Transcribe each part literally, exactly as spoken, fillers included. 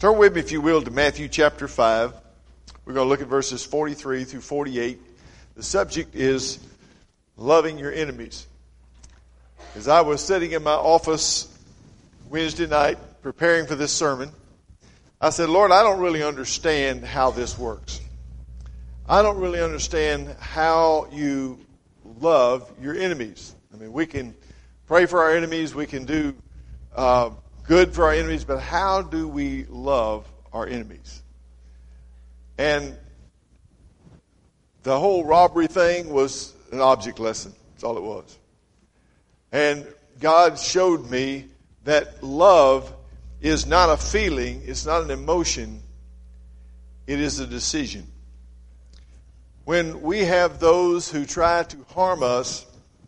Turn with me, if you will, to Matthew chapter five. We're going to look at verses forty-three through forty-eight. The subject is loving your enemies. As I was sitting in my office Wednesday night preparing for this sermon, I said, Lord, I don't really understand how this works. I don't really understand how you love your enemies. I mean, we can pray for our enemies, we can do uh, good for our enemies, but how do we love our enemies? And the whole robbery thing was an object lesson. That's all it was. And God showed me that love is not a feeling, it's not an emotion, it is a decision. When we have those who try to harm us,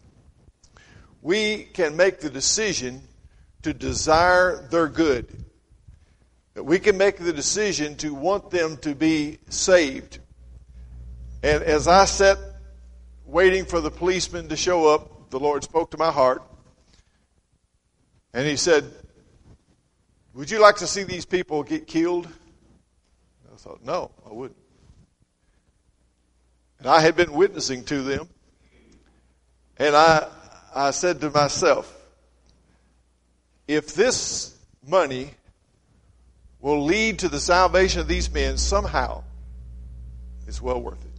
we can make the decision to desire their good. That we can make the decision to want them to be saved. And as I sat waiting for the policeman to show up, the Lord spoke to my heart. And he said, would you like to see these people get killed? I thought, no, I wouldn't. And I had been witnessing to them. And I, I said to myself, if this money will lead to the salvation of these men somehow, it's well worth it.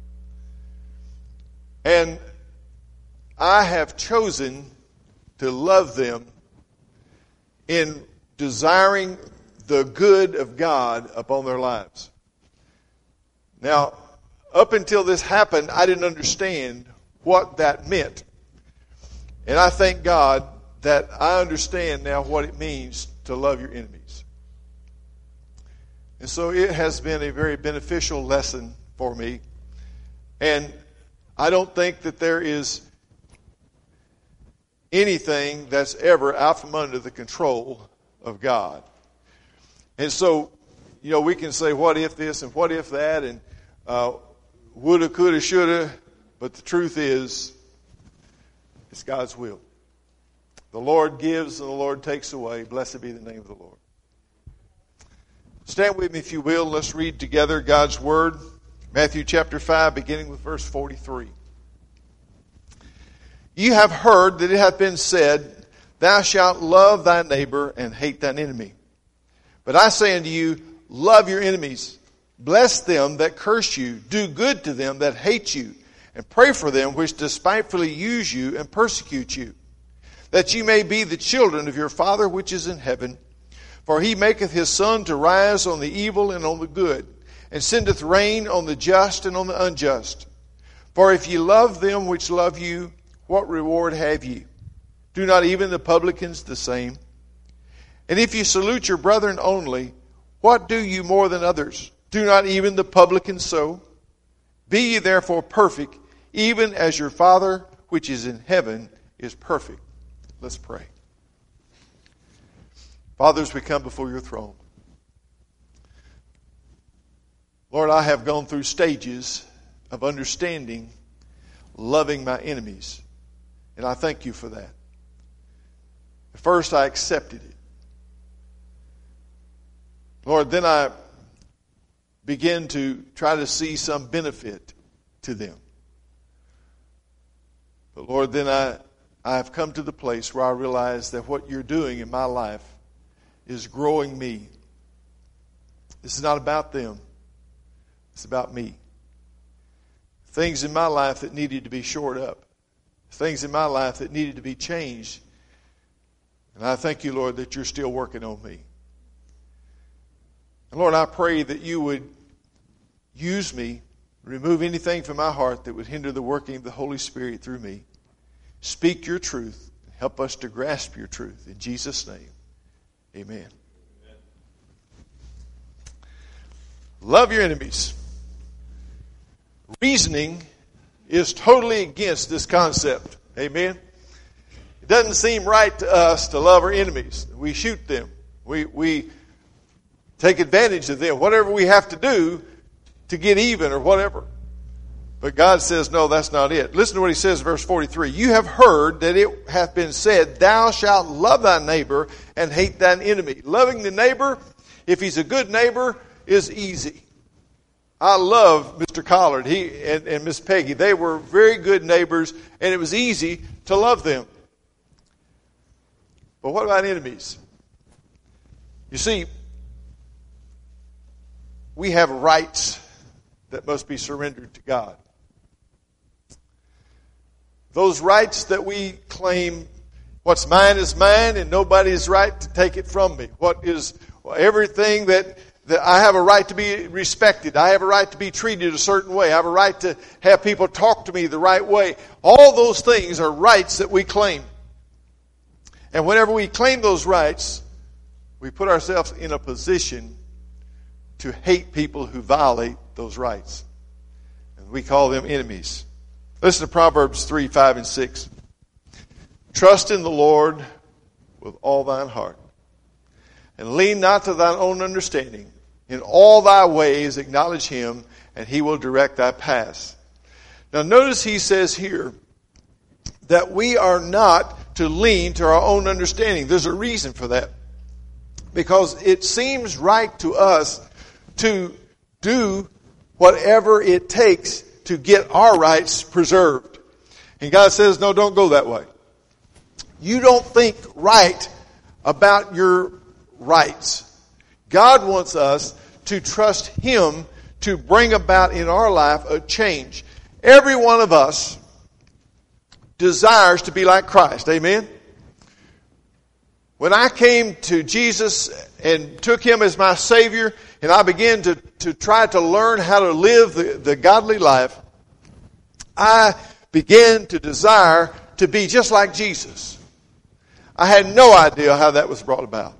And I have chosen to love them in desiring the good of God upon their lives. Now, up until this happened, I didn't understand what that meant. And I thank God that I understand now what it means to love your enemies. And so it has been a very beneficial lesson for me. And I don't think that there is anything that's ever out from under the control of God. And so, you know, we can say, what if this and what if that, and uh, woulda, coulda, shoulda, but the truth is, it's God's will. The Lord gives and the Lord takes away. Blessed be the name of the Lord. Stand with me, if you will. Let's read together God's Word. Matthew chapter five, beginning with verse forty-three. You have heard that it hath been said, thou shalt love thy neighbor and hate thine enemy. But I say unto you, love your enemies. Bless them that curse you. Do good to them that hate you. And pray for them which despitefully use you and persecute you, that you may be the children of your Father which is in heaven. For he maketh his sun to rise on the evil and on the good, and sendeth rain on the just and on the unjust. For if ye love them which love you, what reward have ye? Do not even the publicans the same? And if ye salute your brethren only, what do you more than others? Do not even the publicans so? Be ye therefore perfect, even as your Father which is in heaven is perfect. Let's pray. Father, as we come before your throne, Lord, I have gone through stages of understanding loving my enemies, and I thank you for that. At first, I accepted it. Lord, then I began to try to see some benefit to them. But Lord, then I I have come to the place where I realize that what you're doing in my life is growing me. This is not about them. It's about me. Things in my life that needed to be shored up. Things in my life that needed to be changed. And I thank you, Lord, that you're still working on me. And Lord, I pray that you would use me, remove anything from my heart that would hinder the working of the Holy Spirit through me. Speak your truth. Help us to grasp your truth. In Jesus' name, amen. Amen. Love your enemies. Reasoning is totally against this concept. Amen. It doesn't seem right to us to love our enemies. We shoot them. We, we take advantage of them. Whatever we have to do to get even or whatever. But God says, no, that's not it. Listen to what he says in verse forty-three. You have heard that it hath been said, thou shalt love thy neighbor and hate thine enemy. Loving the neighbor if he's a good neighbor, is easy. I love Mister Collard he, and, and Miss Peggy. They were very good neighbors, and it was easy to love them. But what about enemies? You see, we have rights that must be surrendered to God. Those rights that we claim, what's mine is mine, and nobody is right to take it from me. What is everything that, that I have a right to be respected. I have a right to be treated a certain way. I have a right to have people talk to me the right way. All those things are rights that we claim. And whenever we claim those rights, we put ourselves in a position to hate people who violate those rights. And we call them enemies. Listen to Proverbs three, five, and six. Trust in the Lord with all thine heart, and lean not to thine own understanding. In all thy ways acknowledge him, and he will direct thy paths. Now notice he says here that we are not to lean to our own understanding. There's a reason for that. Because it seems right to us to do whatever it takes to get our rights preserved. And God says, no, don't go that way. You don't think right about your rights. God wants us to trust him to bring about in our life a change. Every one of us desires to be like Christ. Amen? When I came to Jesus and took him as my Savior, and I began to, to try to learn how to live the, the godly life, I began to desire to be just like Jesus. I had no idea how that was brought about.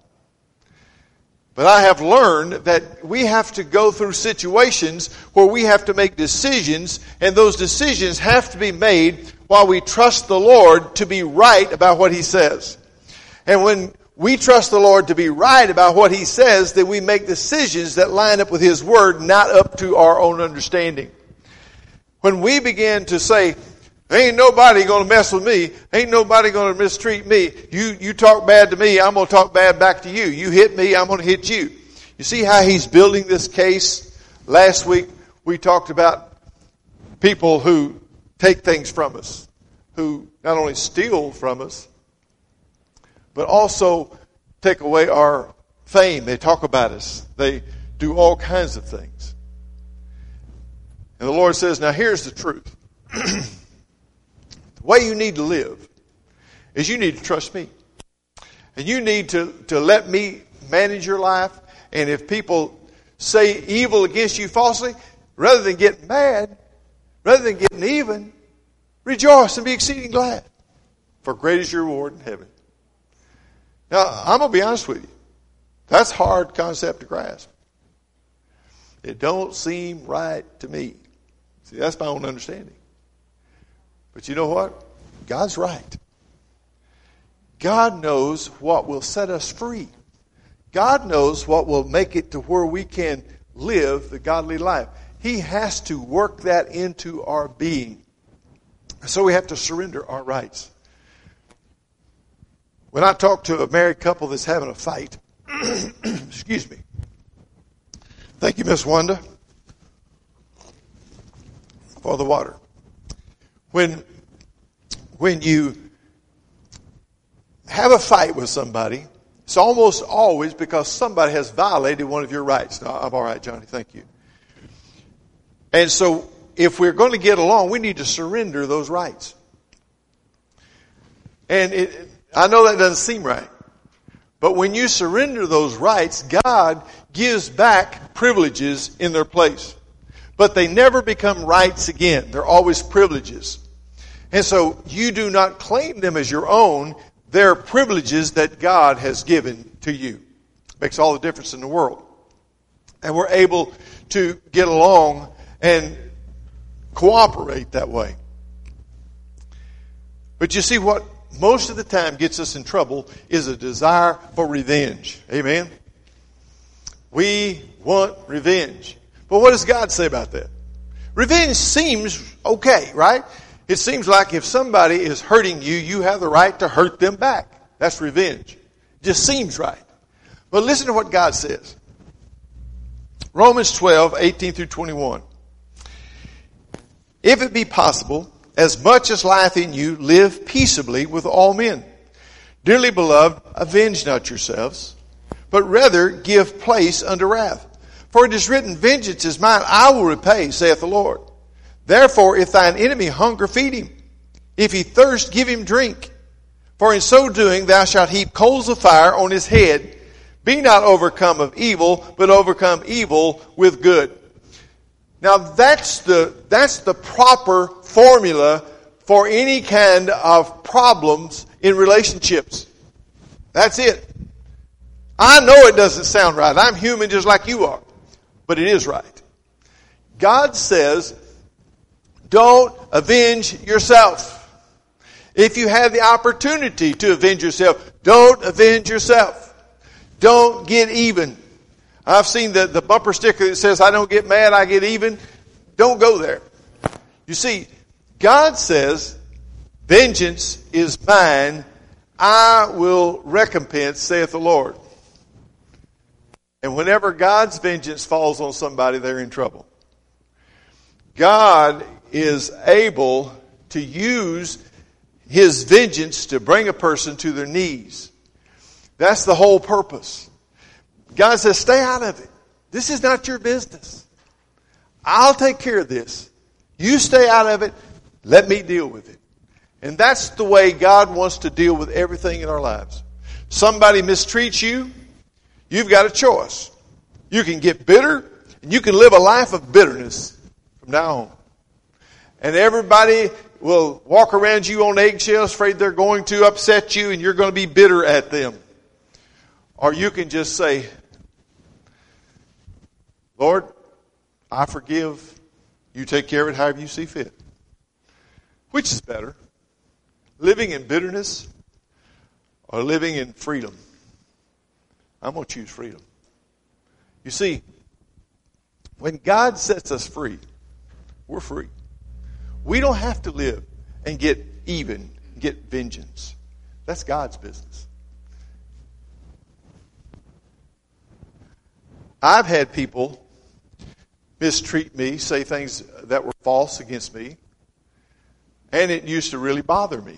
But I have learned that we have to go through situations where we have to make decisions, and those decisions have to be made while we trust the Lord to be right about what he says. And when we trust the Lord to be right about what he says, then we make decisions that line up with his word, not up to our own understanding. When we begin to say, ain't nobody going to mess with me, ain't nobody going to mistreat me, you, you talk bad to me, I'm going to talk bad back to you. You hit me, I'm going to hit you. You see how he's building this case? Last week we talked about people who take things from us, who not only steal from us, but also take away our fame. They talk about us. They do all kinds of things. And the Lord says, now here's the truth. The way you need to live is you need to trust me. And you need to, to let me manage your life. And if people say evil against you falsely, rather than getting mad, rather than getting even, rejoice and be exceeding glad. For great is your reward in heaven. Now, I'm going to be honest with you. That's a hard concept to grasp. It don't seem right to me. See, that's my own understanding. But you know what? God's right. God knows what will set us free. God knows what will make it to where we can live the godly life. He has to work that into our being. So we have to surrender our rights. When I talk to a married couple that's having a fight, excuse me. Thank you, Miss Wanda, for the water. When, when you have a fight with somebody, it's almost always because somebody has violated one of your rights. No, I'm all right, Johnny, thank you. And so if we're going to get along, we need to surrender those rights. And it, I know that doesn't seem right. But when you surrender those rights, God gives back privileges in their place. But they never become rights again. They're always privileges. And so you do not claim them as your own. They're privileges that God has given to you. Makes all the difference in the world. And we're able to get along and cooperate that way. But you see, what most of the time gets us in trouble is a desire for revenge. Amen? We want revenge. But what does God say about that? Revenge seems okay, right? It seems like if somebody is hurting you, you have the right to hurt them back. That's revenge. It just seems right. But listen to what God says. Romans twelve, eighteen through twenty-one. If it be possible, as much as lieth in you, live peaceably with all men. Dearly beloved, avenge not yourselves, but rather give place unto wrath. For it is written, vengeance is mine, I will repay, saith the Lord. Therefore, if thine enemy hunger, feed him. If he thirst, give him drink. For in so doing thou shalt heap coals of fire on his head. Be not overcome of evil, but overcome evil with good. Now that's the, that's the proper formula for any kind of problems in relationships. That's it. I know it doesn't sound right. I'm human just like you are. But it is right. God says, don't avenge yourself. If you have the opportunity to avenge yourself, don't avenge yourself. Don't get even. I've seen the, the bumper sticker that says, I don't get mad, I get even. Don't go there. You see, God says, vengeance is mine, I will recompense, saith the Lord. And whenever God's vengeance falls on somebody, they're in trouble. God is able to use His vengeance to bring a person to their knees. That's the whole purpose. God says, stay out of it. This is not your business. I'll take care of this. You stay out of it. Let me deal with it. And that's the way God wants to deal with everything in our lives. Somebody mistreats you, you've got a choice. You can get bitter, and you can live a life of bitterness from now on. And everybody will walk around you on eggshells, afraid they're going to upset you, and you're going to be bitter at them. Or you can just say, Lord, I forgive. You take care of it however you see fit. Which is better? Living in bitterness or living in freedom? I'm going to choose freedom. You see, when God sets us free, we're free. We don't have to live and get even, get vengeance. That's God's business. I've had people mistreat me, say things that were false against me, and it used to really bother me.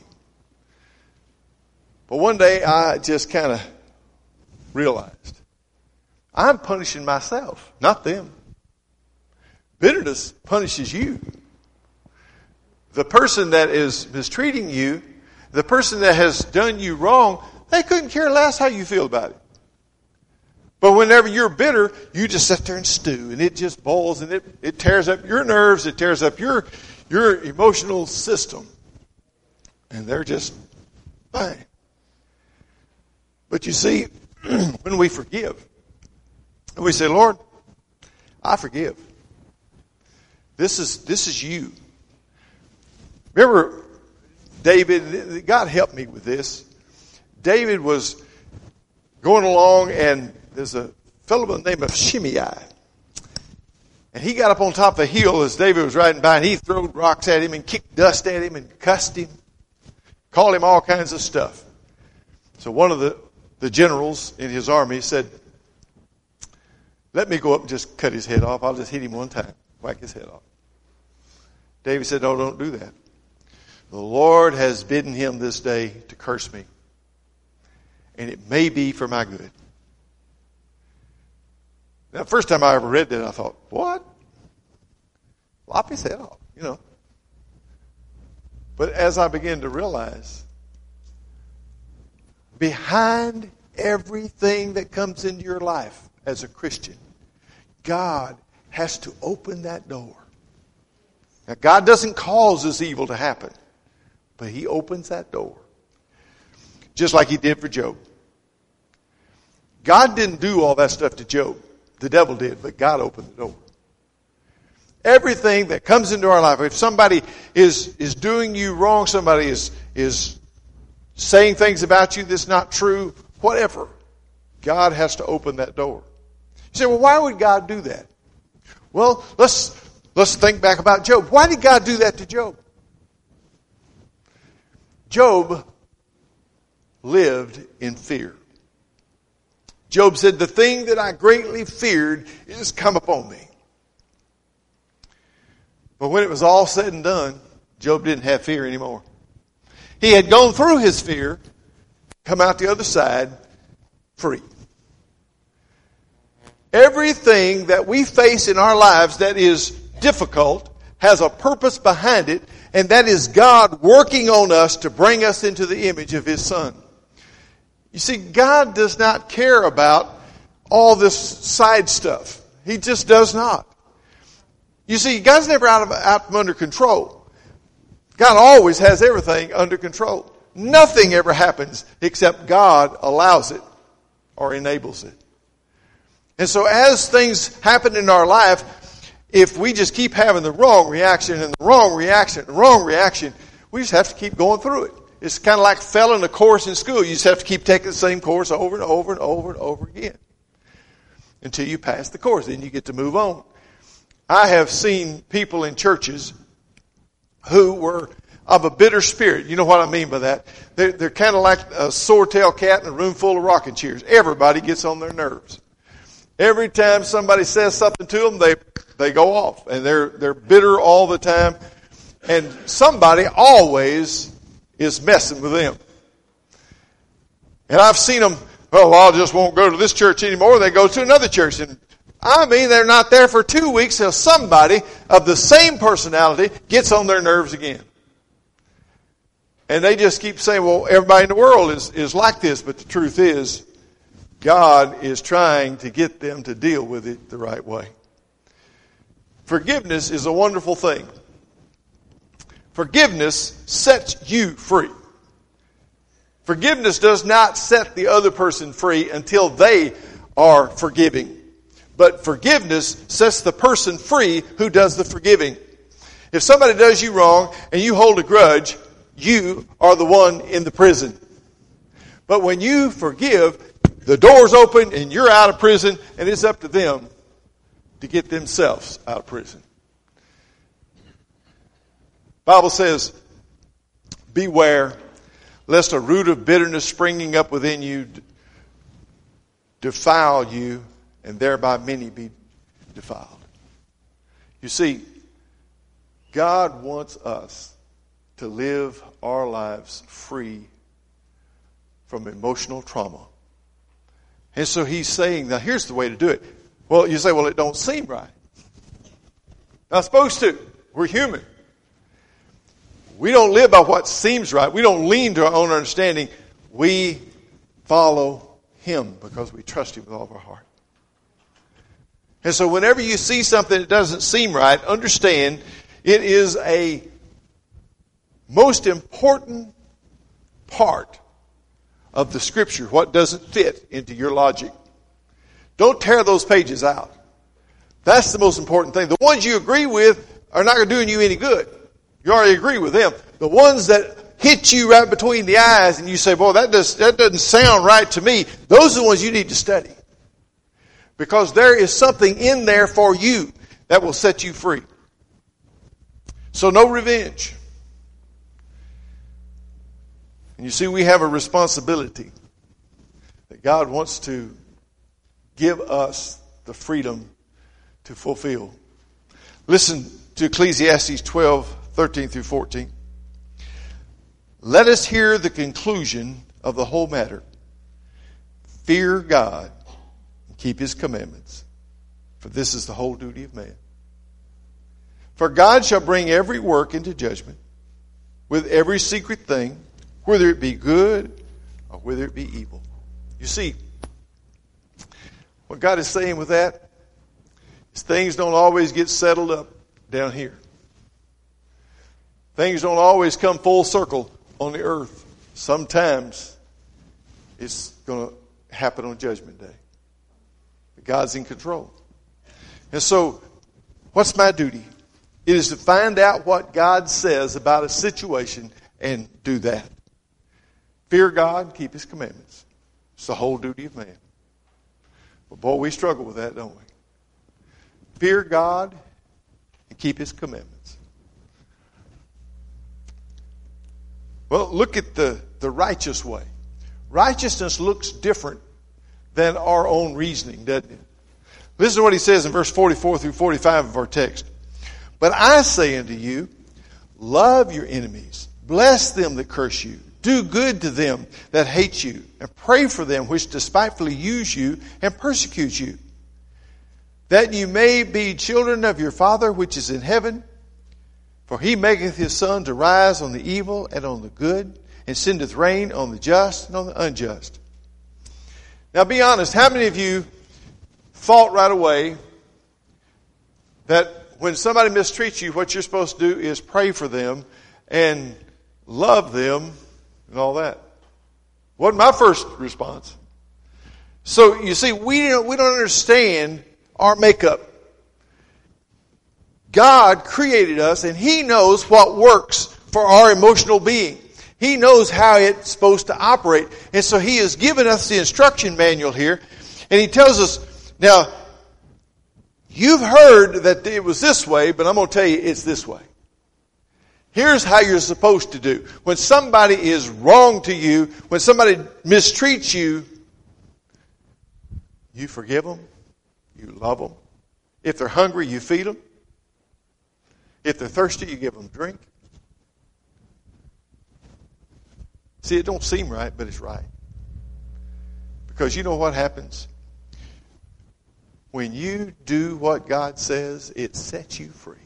But one day I just kind of realized I'm punishing myself, not them. Bitterness punishes you. The person that is mistreating you, the person that has done you wrong, they couldn't care less how you feel about it. But whenever you're bitter, you just sit there and stew, and it just boils, and it, it tears up your nerves, it tears up your, your emotional system. And they're just fine. But you see, when we forgive, and we say, Lord, I forgive. This is, this is you. Remember, David, God helped me with this. David was going along, and there's a fellow by the name of Shimei. And he got up on top of a hill as David was riding by, and he threw rocks at him and kicked dust at him and cussed him, called him all kinds of stuff. So one of the, the generals in his army said, let me go up and just cut his head off. I'll just hit him one time, whack his head off. David said, no, don't do that. The Lord has bidden him this day to curse me, and it may be for my good. Now, the first time I ever read that, I thought, what? Lop his head off, you know. But as I began to realize, behind everything that comes into your life as a Christian, God has to open that door. Now, God doesn't cause this evil to happen, but He opens that door. Just like He did for Job. God didn't do all that stuff to Job. The devil did, but God opened the door. Everything that comes into our life, if somebody is, is doing you wrong, somebody is, is saying things about you that's not true, whatever, God has to open that door. You say, well, why would God do that? Well, let's, let's think back about Job. Why did God do that to Job? Job lived in fear. Job said, the thing that I greatly feared is come upon me. But when it was all said and done, Job didn't have fear anymore. He had gone through his fear, come out the other side free. Everything that we face in our lives that is difficult has a purpose behind it, and that is God working on us to bring us into the image of His Son. You see, God does not care about all this side stuff. He just does not. You see, God's never out of out from under control. God always has everything under control. Nothing ever happens except God allows it or enables it. And so as things happen in our life, if we just keep having the wrong reaction and the wrong reaction and the wrong reaction, we just have to keep going through it. It's kind of like failing a course in school. You just have to keep taking the same course over and over and over and over again until you pass the course. Then you get to move on. I have seen people in churches who were of a bitter spirit. You know what I mean by that? They're, they're kind of like a sore-tailed cat in a room full of rocking chairs. Everybody gets on their nerves. Every time somebody says something to them, they they go off. And they're they're bitter all the time. And somebody always is messing with them. And I've seen them, oh, well, I just won't go to this church anymore. They go to another church. And I mean, they're not there for two weeks till somebody of the same personality gets on their nerves again. And they just keep saying, well, everybody in the world is, is like this. But the truth is, God is trying to get them to deal with it the right way. Forgiveness is a wonderful thing. Forgiveness sets you free. Forgiveness does not set the other person free until they are forgiving. But forgiveness sets the person free who does the forgiving. If somebody does you wrong and you hold a grudge, you are the one in the prison. But when you forgive, the door's open and you're out of prison, and it's up to them to get themselves out of prison. Bible says, beware lest a root of bitterness springing up within you defile you, and thereby many be defiled. You see, God wants us to live our lives free from emotional trauma. And so He's saying, now here's the way to do it. Well, you say, well, it don't seem right. Not supposed to. We're human. We don't live by what seems right. We don't lean to our own understanding. We follow Him because we trust Him with all of our heart. And so whenever you see something that doesn't seem right, understand it is a most important part of the Scripture, what doesn't fit into your logic. Don't tear those pages out. That's the most important thing. The ones you agree with are not going to do you any good. You already agree with them. The ones that hit you right between the eyes and you say, boy, that, does, that doesn't sound right to me, those are the ones you need to study. Because there is something in there for you that will set you free. So no revenge. And you see, we have a responsibility that God wants to give us the freedom to fulfill. Listen to Ecclesiastes twelve, thirteen through fourteen. Let us hear the conclusion of the whole matter. Fear God and keep His commandments, for this is the whole duty of man. For God shall bring every work into judgment with every secret thing, whether it be good or whether it be evil. You see, what God is saying with that is things don't always get settled up down here. Things don't always come full circle on the earth. Sometimes it's going to happen on Judgment Day. But God's in control. And so, what's my duty? It is to find out what God says about a situation and do that. Fear God, keep His commandments. It's the whole duty of man. But boy, we struggle with that, don't we? Fear God and keep His commandments. Well, look at the, the righteous way. Righteousness looks different than our own reasoning, doesn't it? Listen to what he says in verse forty-four through forty-five of our text. But I say unto you, love your enemies, bless them that curse you, do good to them that hate you, and pray for them which despitefully use you and persecute you, that you may be children of your Father which is in heaven. For he maketh his sun to rise on the evil and on the good, and sendeth rain on the just and on the unjust. Now be honest, how many of you thought right away that when somebody mistreats you, what you're supposed to do is pray for them and love them and all that? Wasn't my first response. So you see, we don't, we don't understand our makeup. God created us and He knows what works for our emotional being. He knows how it's supposed to operate. And so He has given us the instruction manual here. And He tells us, now, you've heard that it was this way, but I'm going to tell you it's this way. Here's how you're supposed to do. When somebody is wrong to you, when somebody mistreats you, you forgive them. You love them. If they're hungry, you feed them. If they're thirsty, you give them drink. See, it don't seem right, but it's right. Because you know what happens? When you do what God says, it sets you free.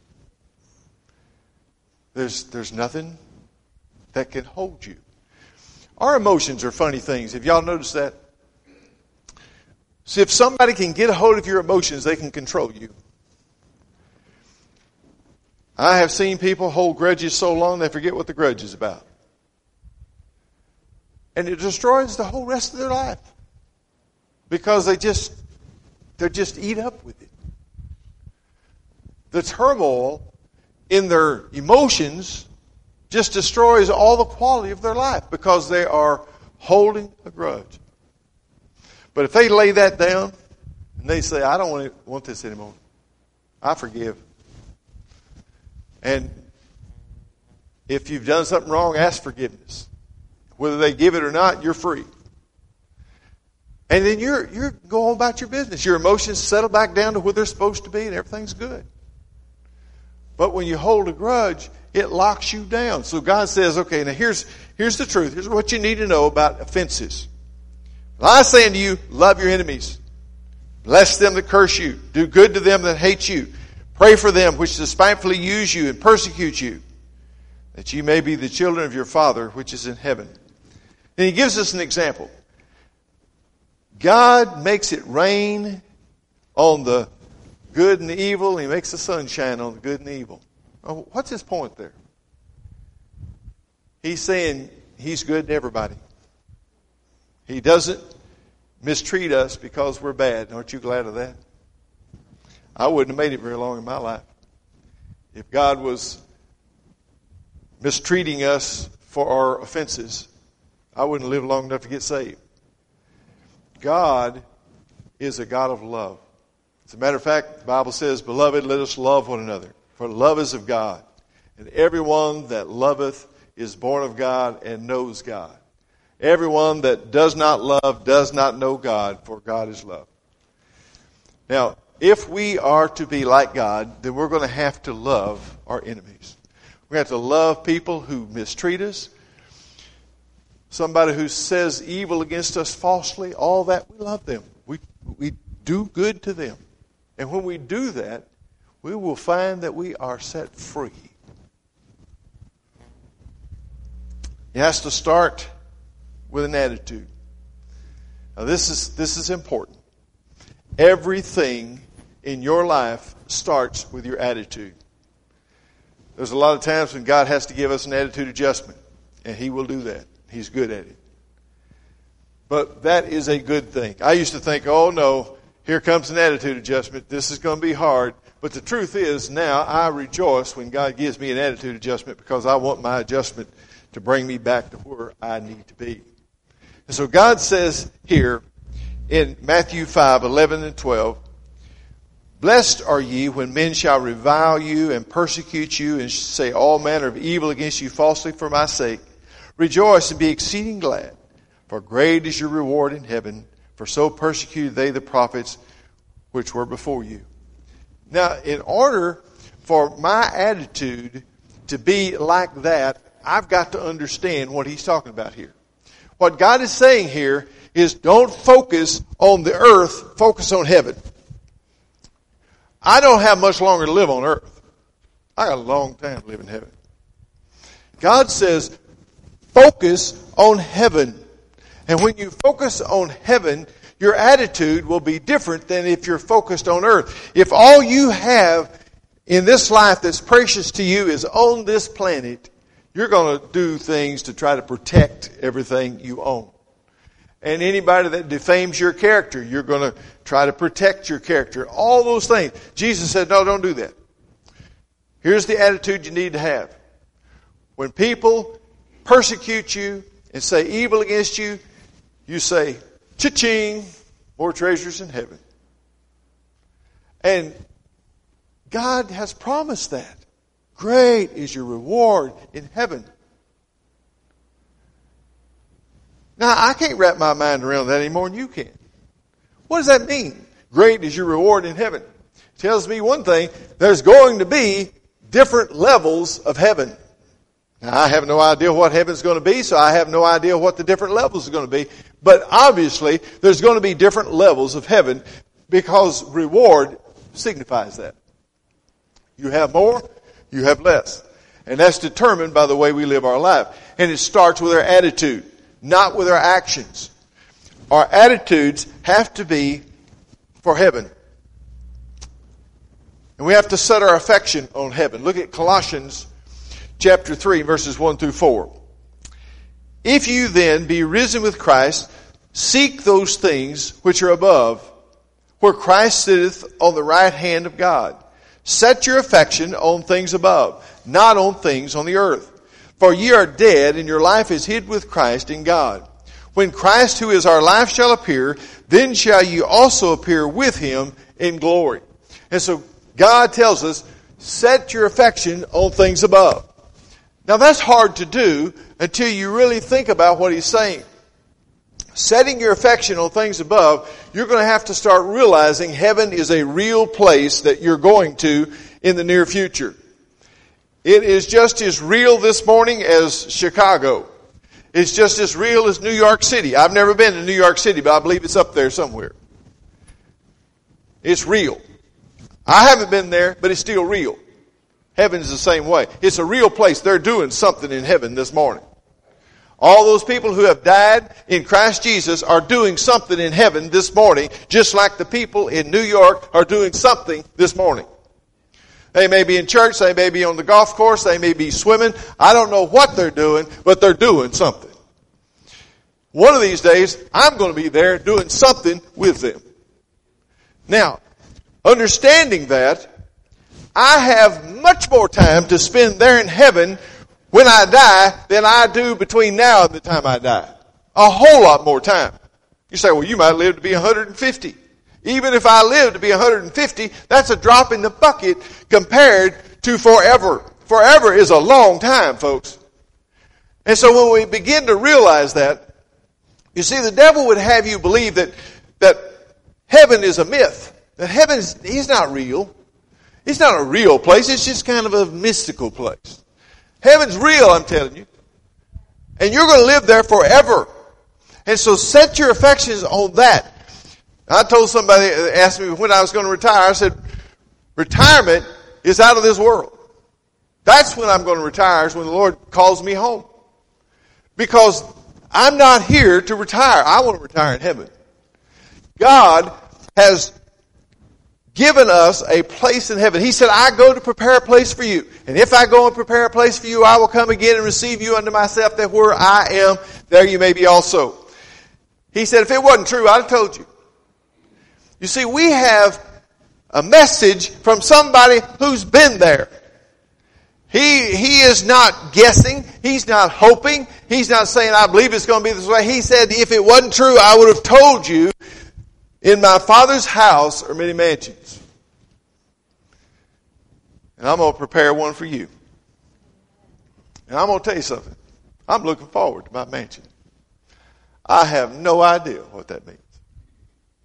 There's, there's nothing that can hold you. Our emotions are funny things. Have y'all noticed that? See, if somebody can get a hold of your emotions, they can control you. I have seen people hold grudges so long they forget what the grudge is about. And it destroys the whole rest of their life. Because they just, they just eat up with it. The turmoil in their emotions just destroys all the quality of their life because they are holding a grudge. But if they lay that down and they say, I don't want, to, want this anymore. I forgive. And if you've done something wrong, ask forgiveness. Whether they give it or not, you're free. And then you're you're going about your business. Your emotions settle back down to where they're supposed to be and everything's good. But when you hold a grudge, it locks you down. So God says, okay, now here's here's the truth. Here's what you need to know about offenses. Well, I say unto you, love your enemies. Bless them that curse you. Do good to them that hate you. Pray for them which despitefully use you and persecute you, that you may be the children of your Father which is in heaven. And He gives us an example. God makes it rain on the good and the evil, and He makes the sun shine on the good and the evil. Oh, what's His point there? He's saying He's good to everybody. He doesn't mistreat us because we're bad. Aren't you glad of that? I wouldn't have made it very long in my life. If God was mistreating us for our offenses, I wouldn't live long enough to get saved. God is a God of love. As a matter of fact, the Bible says, beloved, let us love one another, for love is of God. And everyone that loveth is born of God and knows God. Everyone that does not love does not know God, for God is love. Now, if we are to be like God, then we're going to have to love our enemies. We're going to have to love people who mistreat us. Somebody who says evil against us falsely, all that, we love them. We, we do good to them. And when we do that, we will find that we are set free. It has to start with an attitude. Now this is this is important. Everything in your life starts with your attitude. There's a lot of times when God has to give us an attitude adjustment, and He will do that. He's good at it. But that is a good thing. I used to think, oh no, here comes an attitude adjustment. This is going to be hard. But the truth is, now I rejoice when God gives me an attitude adjustment because I want my adjustment to bring me back to where I need to be. And so God says here in Matthew five, eleven and twelve, blessed are ye when men shall revile you and persecute you and say all manner of evil against you falsely for my sake. Rejoice and be exceeding glad, for great is your reward in heaven. For so persecuted they the prophets which were before you. Now, in order for my attitude to be like that, I've got to understand what he's talking about here. What God is saying here is don't focus on the earth, focus on heaven. I don't have much longer to live on earth. I got a long time to live in heaven. God says, focus on heaven. And when you focus on heaven, your attitude will be different than if you're focused on earth. If all you have in this life that's precious to you is on this planet, you're going to do things to try to protect everything you own. And anybody that defames your character, you're going to try to protect your character. All those things. Jesus said, no, don't do that. Here's the attitude you need to have. When people persecute you and say evil against you, you say, cha-ching, more treasures in heaven. And God has promised that. Great is your reward in heaven. Now, I can't wrap my mind around that any more than you can. What does that mean? Great is your reward in heaven. It tells me one thing, there's going to be different levels of heaven. Now, I have no idea what heaven's going to be, so I have no idea what the different levels are going to be. But obviously, there's going to be different levels of heaven because reward signifies that. You have more, you have less. And that's determined by the way we live our life. And it starts with our attitude, not with our actions. Our attitudes have to be for heaven. And we have to set our affection on heaven. Look at Colossians chapter three, verses one through four. If you then be risen with Christ, seek those things which are above, where Christ sitteth on the right hand of God. Set your affection on things above, not on things on the earth. For ye are dead, and your life is hid with Christ in God. When Christ, who is our life, shall appear, then shall ye also appear with him in glory. And so God tells us, set your affection on things above. Now that's hard to do until you really think about what he's saying. Setting your affection on things above, you're going to have to start realizing heaven is a real place that you're going to in the near future. It is just as real this morning as Chicago. It's just as real as New York City. I've never been to New York City, but I believe it's up there somewhere. It's real. I haven't been there, but it's still real. Heaven is the same way. It's a real place. They're doing something in heaven this morning. All those people who have died in Christ Jesus are doing something in heaven this morning, just like the people in New York are doing something this morning. They may be in church, they may be on the golf course, they may be swimming. I don't know what they're doing, but they're doing something. One of these days, I'm going to be there doing something with them. Now, understanding that, I have much more time to spend there in heaven when I die than I do between now and the time I die. A whole lot more time. You say, well, you might live to be one hundred fifty. Even if I live to be one hundred fifty, that's a drop in the bucket compared to forever. Forever is a long time, folks. And so when we begin to realize that, you see, the devil would have you believe that, that heaven is a myth. That heaven is, he's not real. It's not a real place. It's just kind of a mystical place. Heaven's real, I'm telling you. And you're going to live there forever. And so set your affections on that. I told somebody, asked me when I was going to retire, I said, retirement is out of this world. That's when I'm going to retire, is when the Lord calls me home. Because I'm not here to retire. I want to retire in heaven. God has given us a place in heaven. He said, I go to prepare a place for you. And if I go and prepare a place for you, I will come again and receive you unto myself, that where I am, there you may be also. He said, if it wasn't true, I'd have told you. You see, we have a message from somebody who's been there. He, he is not guessing. He's not hoping. He's not saying, I believe it's going to be this way. He said, if it wasn't true, I would have told you. In my Father's house are many mansions. And I'm going to prepare one for you. And I'm going to tell you something. I'm looking forward to my mansion. I have no idea what that means.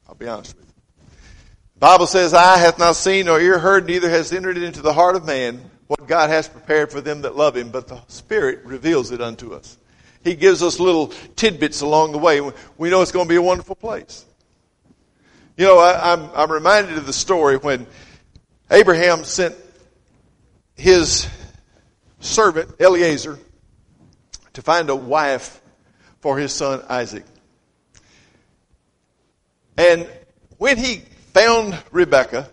I'll be honest with you. The Bible says, eye hath not seen nor ear heard, neither has entered into the heart of man what God has prepared for them that love him, but the Spirit reveals it unto us. He gives us little tidbits along the way. We know it's going to be a wonderful place. You know, I, I'm, I'm reminded of the story when Abraham sent his servant Eliezer to find a wife for his son Isaac. And when he found Rebekah,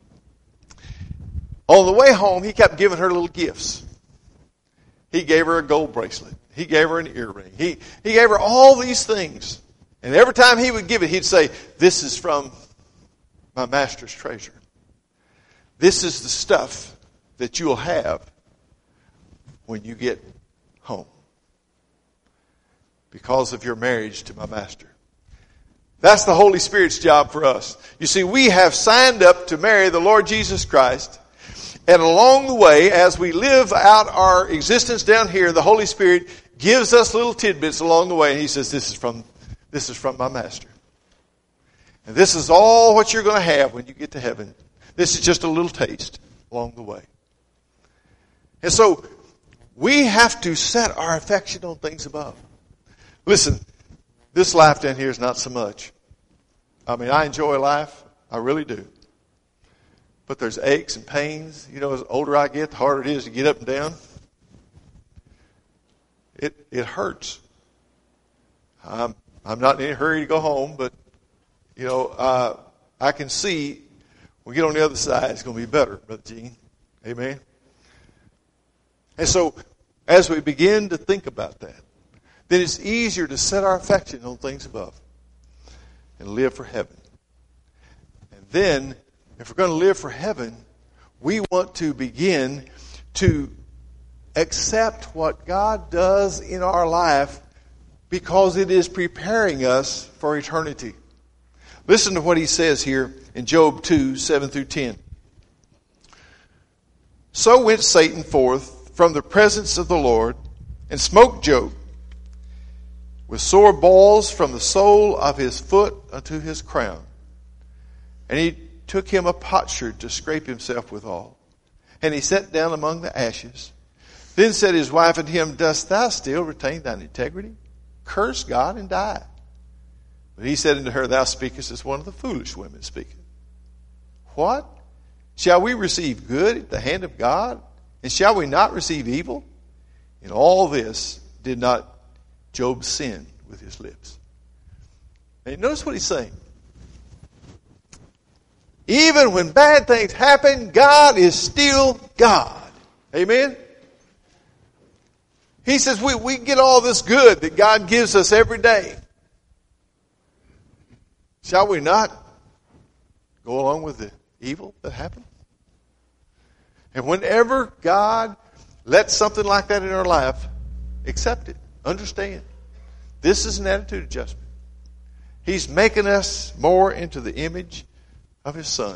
on the way home, he kept giving her little gifts. He gave her a gold bracelet. He gave her an earring. He, he gave her all these things. And every time he would give it, he'd say, this is from my master's treasure. This is the stuff that you'll have when you get home because of your marriage to my master. That's the Holy Spirit's job for us. You see, we have signed up to marry the Lord Jesus Christ. And along the way, as we live out our existence down here, the Holy Spirit gives us little tidbits along the way. And he says, this is from, this is from my master. And this is all what you're going to have when you get to heaven. This is just a little taste along the way. And so, we have to set our affection on things above. Listen, this life down here is not so much. I mean, I enjoy life. I really do. But there's aches and pains. You know, as older I get, the harder it is to get up and down. It it hurts. I'm I'm not in any hurry to go home, but you know, uh, I can see when we get on the other side, it's going to be better, Brother Gene. Amen. And so, as we begin to think about that, then it's easier to set our affection on things above and live for heaven. And then, if we're going to live for heaven, we want to begin to accept what God does in our life because it is preparing us for eternity. Listen to what he says here in Job two, seven through ten. So went Satan forth from the presence of the Lord and smote Job with sore balls from the sole of his foot unto his crown. And he took him a potsherd to scrape himself withal. And he sat down among the ashes. Then said his wife unto him, dost thou still retain thine integrity? Curse God and die. But he said unto her, thou speakest as one of the foolish women speaketh. What? Shall we receive good at the hand of God? And shall we not receive evil? In all this did not Job sin with his lips. And notice what he's saying. Even when bad things happen, God is still God. Amen? He says we, we get all this good that God gives us every day. Shall we not go along with the evil that happened? And whenever God lets something like that in our life, accept it. Understand. This is an attitude adjustment. He's making us more into the image of his Son.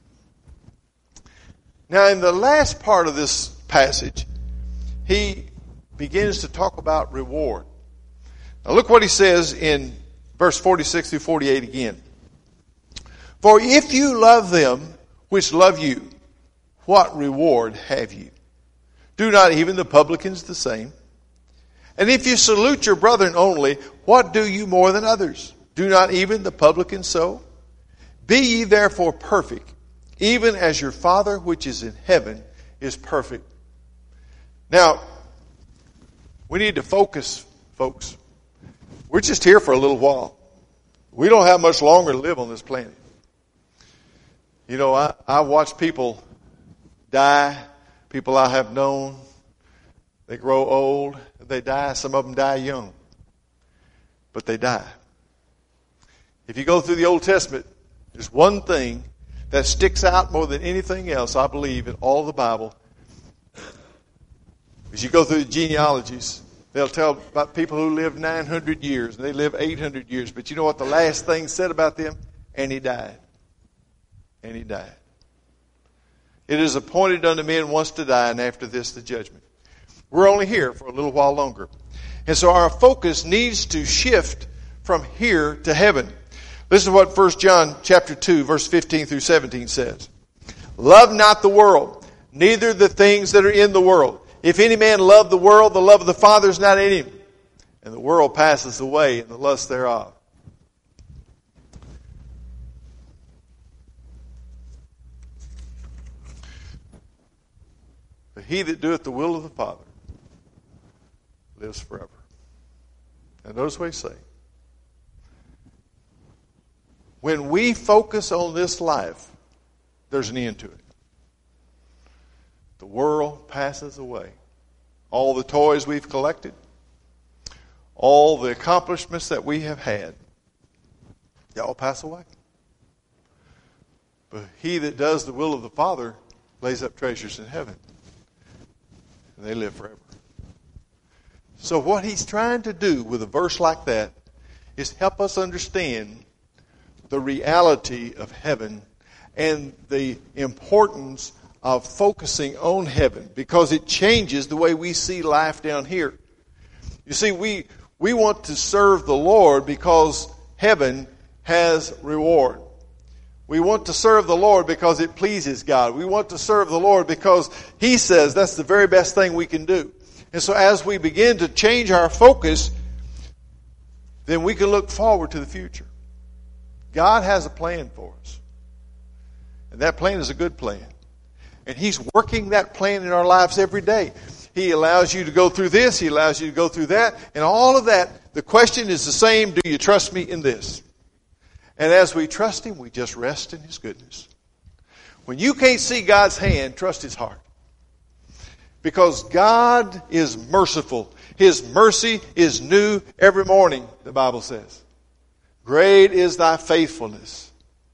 Now, in the last part of this passage, he begins to talk about reward. Now, look what he says in verse forty-six through forty-eight again. For if you love them which love you, what reward have you? Do not even the publicans the same? And if you salute your brethren only, what do you more than others? Do not even the publicans so? Be ye therefore perfect, even as your Father which is in heaven is perfect. Now, we need to focus, folks. We're just here for a little while. We don't have much longer to live on this planet. You know, I, I watch people die, people I have known. They grow old, they die. Some of them die young, but they die. If you go through the Old Testament, there's one thing that sticks out more than anything else, I believe, in all the Bible. As you go through the genealogies, they'll tell about people who lived nine hundred years, and they lived eight hundred years. But you know what the last thing said about them? And he died. And he died. It is appointed unto men once to die, and after this the judgment. We're only here for a little while longer. And so our focus needs to shift from here to heaven. Listen to what First John chapter two, verse fifteen through seventeen says. Love not the world, neither the things that are in the world. If any man love the world, the love of the Father is not in him. And the world passes away, and the lust thereof. But he that doeth the will of the Father lives forever. And notice what he's saying. When we focus on this life, there's an end to it. The world passes away. All the toys we've collected, all the accomplishments that we have had, they all pass away. But he that does the will of the Father lays up treasures in heaven. And they live forever. So what he's trying to do with a verse like that is help us understand the reality of heaven and the importance of focusing on heaven, because it changes the way we see life down here. You see, we we want to serve the Lord because heaven has reward. We want to serve the Lord because it pleases God. We want to serve the Lord because He says that's the very best thing we can do. And so as we begin to change our focus, then we can look forward to the future. God has a plan for us. And that plan is a good plan. And He's working that plan in our lives every day. He allows you to go through this. He allows you to go through that. And all of that, the question is the same. Do you trust me in this? And as we trust Him, we just rest in His goodness. When you can't see God's hand, trust His heart. Because God is merciful. His mercy is new every morning, the Bible says. Great is thy faithfulness.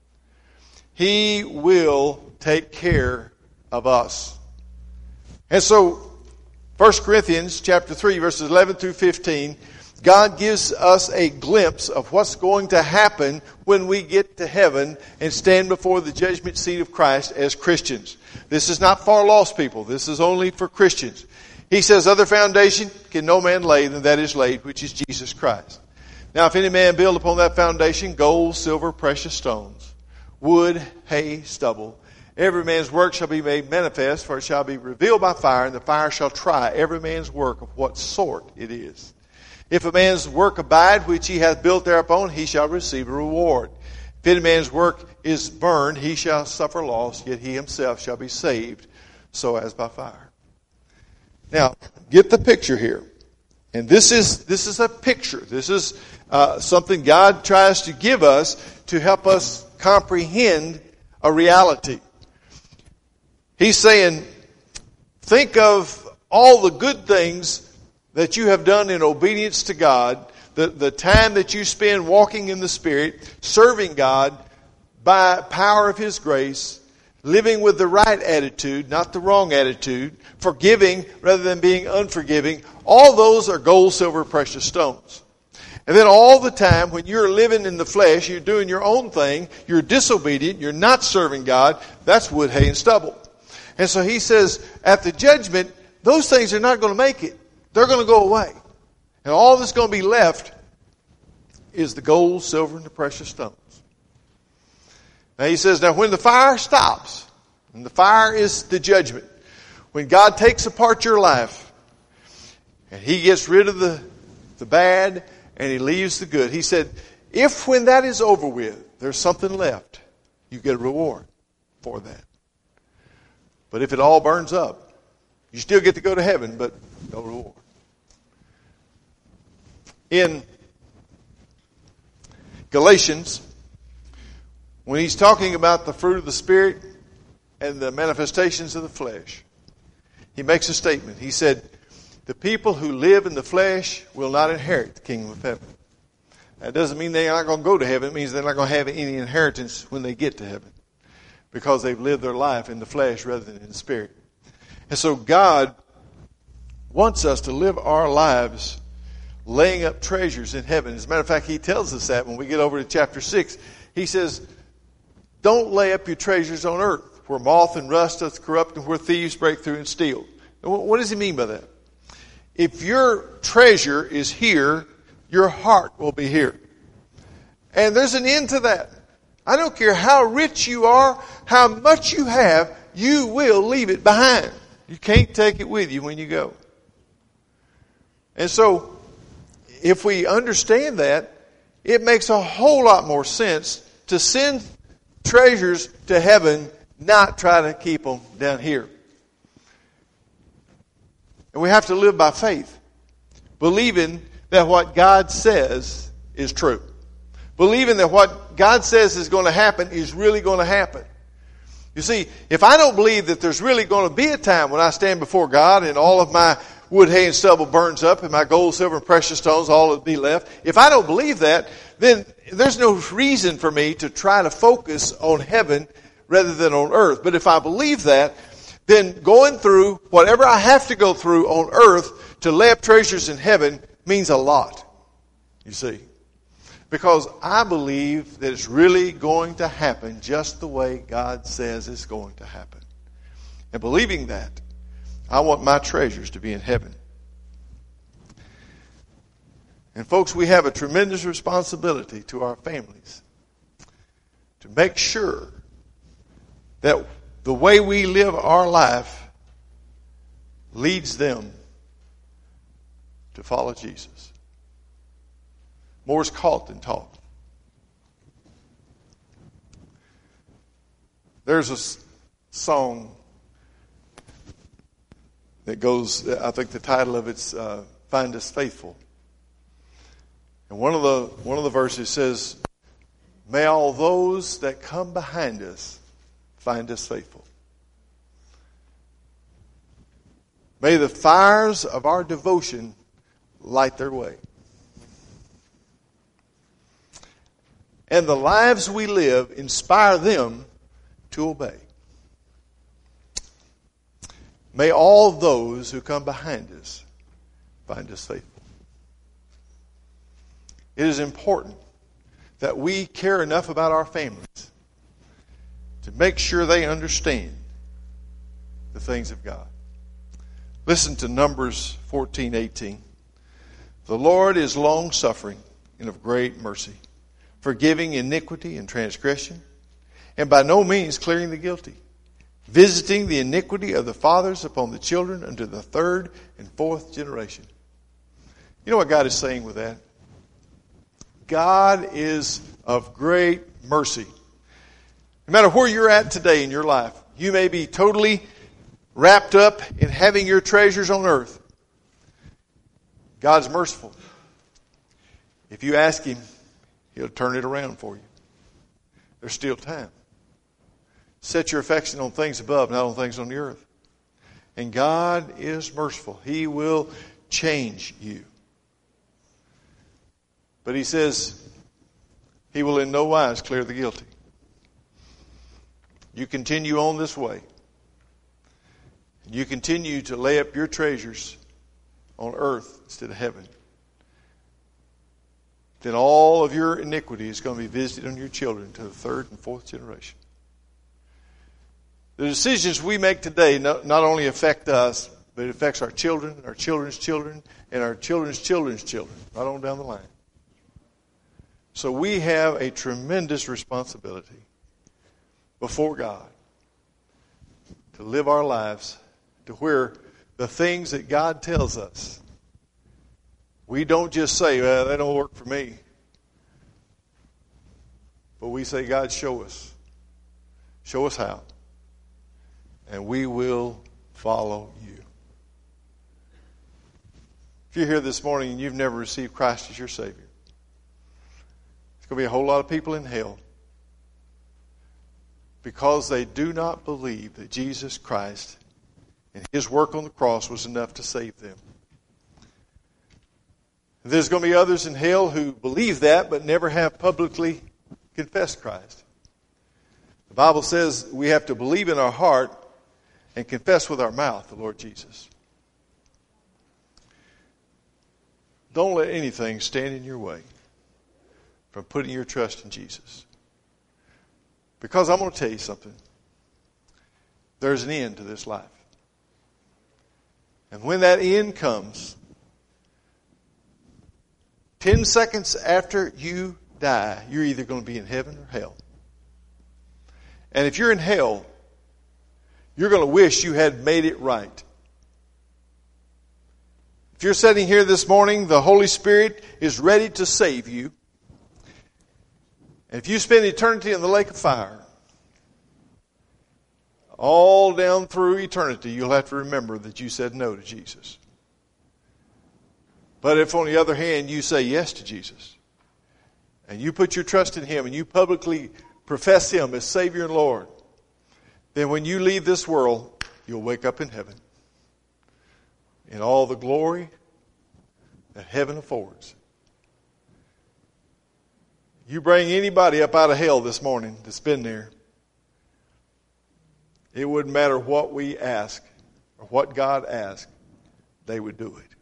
He will take care of us. And so, First Corinthians chapter three, verses eleven through fifteen, God gives us a glimpse of what's going to happen when we get to heaven and stand before the judgment seat of Christ as Christians. This is not for lost people. This is only for Christians. He says, other foundation can no man lay than that is laid, which is Jesus Christ. Now, if any man build upon that foundation gold, silver, precious stones, wood, hay, stubble, every man's work shall be made manifest, for it shall be revealed by fire, and the fire shall try every man's work of what sort it is. If a man's work abide, which he hath built thereupon, he shall receive a reward. If any man's work is burned, he shall suffer loss, yet he himself shall be saved, so as by fire. Now, get the picture here. And this is this is a picture. This is uh, something God tries to give us to help us comprehend a reality. He's saying, think of all the good things that you have done in obedience to God, the, the time that you spend walking in the Spirit, serving God by power of His grace, living with the right attitude, not the wrong attitude, forgiving rather than being unforgiving. All those are gold, silver, precious stones. And then all the time when you're living in the flesh, you're doing your own thing, you're disobedient, you're not serving God, that's wood, hay, and stubble. And so he says, at the judgment, those things are not going to make it. They're going to go away. And all that's going to be left is the gold, silver, and the precious stones. Now he says, now when the fire stops, and the fire is the judgment, when God takes apart your life, and He gets rid of the, the bad, and He leaves the good. He said, if when that is over with, there's something left, you get a reward for that. But if it all burns up, you still get to go to heaven, but no reward. In Galatians, when he's talking about the fruit of the Spirit and the manifestations of the flesh, he makes a statement. He said, the people who live in the flesh will not inherit the kingdom of heaven. That doesn't mean they're not going to go to heaven. It means they're not going to have any inheritance when they get to heaven, because they've lived their life in the flesh rather than in the Spirit. And so God wants us to live our lives laying up treasures in heaven. As a matter of fact, He tells us that when we get over to chapter six. He says, don't lay up your treasures on earth, where moth and rust doth corrupt and where thieves break through and steal. What does He mean by that? If your treasure is here, your heart will be here. And there's an end to that. I don't care how rich you are, how much you have, you will leave it behind. You can't take it with you when you go. And so, if we understand that, it makes a whole lot more sense to send treasures to heaven, not try to keep them down here. And we have to live by faith, believing that what God says is true. Believing that what God says is going to happen is really going to happen. You see, if I don't believe that there's really going to be a time when I stand before God and all of my wood, hay, and stubble burns up and my gold, silver, and precious stones, all will be left. If I don't believe that, then there's no reason for me to try to focus on heaven rather than on earth. But if I believe that, then going through whatever I have to go through on earth to lay up treasures in heaven means a lot. You see. Because I believe that it's really going to happen just the way God says it's going to happen. And believing that, I want my treasures to be in heaven. And folks, we have a tremendous responsibility to our families to make sure that the way we live our life leads them to follow Jesus. More is caught than taught. There's a song that goes, I think the title of it's uh, Find Us Faithful. And one of the one of the verses says, may all those that come behind us find us faithful. May the fires of our devotion light their way. And the lives we live inspire them to obey. May all those who come behind us find us faithful. It is important that we care enough about our families to make sure they understand the things of God. Listen to Numbers fourteen eighteen. The Lord is long-suffering and of great mercy, forgiving iniquity and transgression, and by no means clearing the guilty, visiting the iniquity of the fathers upon the children unto the third and fourth generation. You know what God is saying with that? God is of great mercy. No matter where you're at today in your life, you may be totally wrapped up in having your treasures on earth. God's merciful. If you ask Him, He'll turn it around for you. There's still time. Set your affection on things above, not on things on the earth. And God is merciful. He will change you. But He says He will in no wise clear the guilty. You continue on this way. You continue to lay up your treasures on earth instead of heaven. Then all of your iniquity is going to be visited on your children to the third and fourth generation. The decisions we make today not, not only affect us, but it affects our children, our children's children, and our children's children's children, right on down the line. So we have a tremendous responsibility before God to live our lives to where the things that God tells us, we don't just say, well, that don't work for me. But we say, God, show us. Show us how. And we will follow you. If you're here this morning and you've never received Christ as your Savior, there's going to be a whole lot of people in hell because they do not believe that Jesus Christ and His work on the cross was enough to save them. There's going to be others in hell who believe that but never have publicly confessed Christ. The Bible says we have to believe in our heart and confess with our mouth the Lord Jesus. Don't let anything stand in your way from putting your trust in Jesus. Because I'm going to tell you something. There's an end to this life. And when that end comes, ten seconds after you die, you're either going to be in heaven or hell. And if you're in hell, you're going to wish you had made it right. If you're sitting here this morning, the Holy Spirit is ready to save you. And if you spend eternity in the lake of fire, all down through eternity, you'll have to remember that you said no to Jesus. But if, on the other hand, you say yes to Jesus, and you put your trust in Him, and you publicly profess Him as Savior and Lord, then when you leave this world, you'll wake up in heaven in all the glory that heaven affords. You bring anybody up out of hell this morning that's been there, it wouldn't matter what we ask or what God asked, they would do it.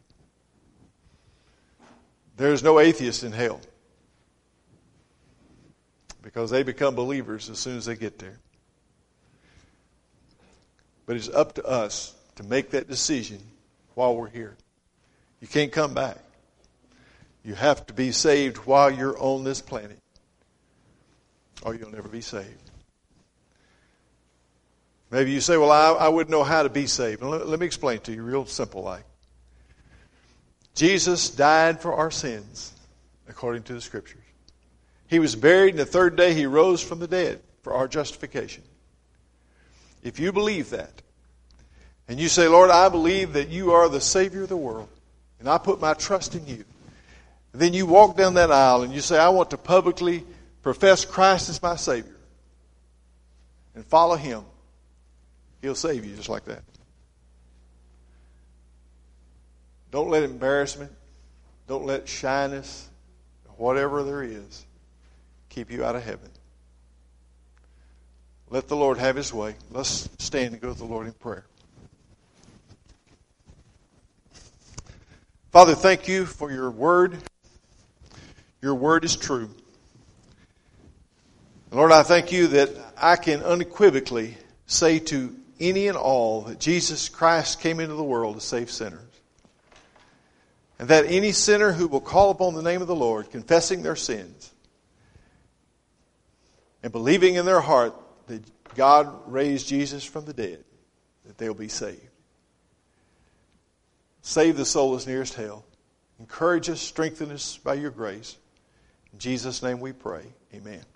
There's no atheists in hell because they become believers as soon as they get there. But it's up to us to make that decision while we're here. You can't come back. You have to be saved while you're on this planet, or you'll never be saved. Maybe you say, well, I, I wouldn't know how to be saved. Let, let me explain to you real simple like. Jesus died for our sins, according to the Scriptures. He was buried, and the third day He rose from the dead for our justification. If you believe that, and you say, Lord, I believe that You are the Savior of the world, and I put my trust in You, and then you walk down that aisle and you say, I want to publicly profess Christ as my Savior and follow Him, He'll save you just like that. Don't let embarrassment, don't let shyness, whatever there is, keep you out of heaven. Let the Lord have His way. Let's stand and go to the Lord in prayer. Father, thank You for Your word. Your word is true. Lord, I thank You that I can unequivocally say to any and all that Jesus Christ came into the world to save sinners. And that any sinner who will call upon the name of the Lord, confessing their sins, and believing in their heart that God raised Jesus from the dead, that they'll be saved. Save the soul that's nearest hell. Encourage us, strengthen us by Your grace. In Jesus' name we pray. Amen.